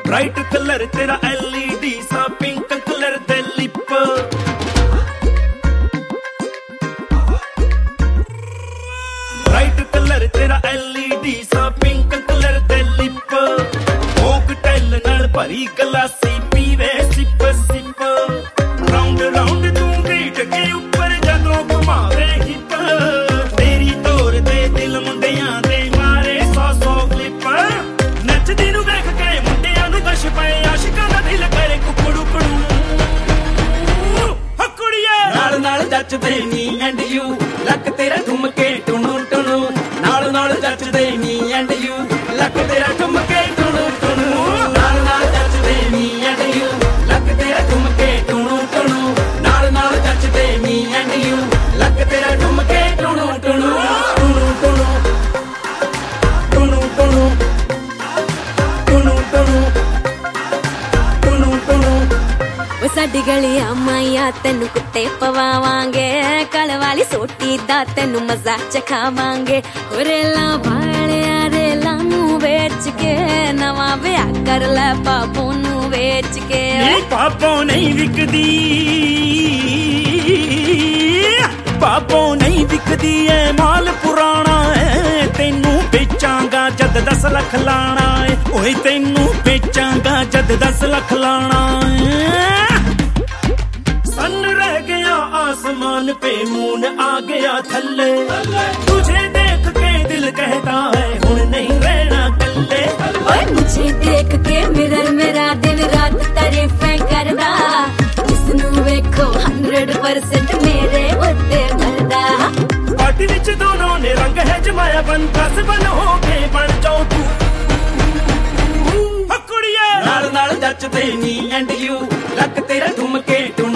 bright colour तेरा LED सा pink colour दे लिप ब्राइट कलर तेरा LED सा पिंक कलर दे लिप कोकटेल नाल भरी गलासी पीवे सिप सिप राउंड राउंड तू ग्रीट के ऊपर जदों घुमावे हिप तेरी तोर दे दिल मुंडियां दे मारे 100 क्लिप नचदी नू वेख के मुंडियां नू गश पए आशिकां दा दिल करे कुकड़ू कड़ू हकुड़िए नाल नाल जचदे नी एंड यू लक तेरा ठुमके टुणू टुणू नाल नाल जचदे नी एंड यू लक तेरा ठुमके टुणू टुणू नाल नाल जचदे नी एंड यू लक तेरा ठुमके टुणू टुणू नाल नाल जचदे नी एंड यू लक तेरा ठुमके टुणू टुणू टुणू टुणू टुणू टुणू टुणू टुणू टुणू टुणू साडी गलियां माइया तेनू कुत्ते पवावांगे कल वाली सोटी दा तेनू मजा चखावांगे रेला भालिया रेला नू बेच के नवा ब्याह कर ले पापो नू बेच के पापो नहीं विकदी पापो नहीं विकदी है माल पुराना है तेनू बेचांगा जद 10 लाख लाना है ओए तेनू बेचांगा जद 10 लाख लाना है सन रह गया आसमान पे मून आ गया थल्ले तुझे देख के दिल कहता है हुण नहीं रहना कल्ले ओए मुझे देख के मिरर मेरा दिन रात तारीफें करदा जिसनू वेखो 100% मेरे उत्ते मरदा पार्टी विच दोनों ने रंग है जमाया बन 10 बन हो के बन जाओ तू हकुड़िए नाल नाल जचदे नी एंड यू लक तेरा ठुमके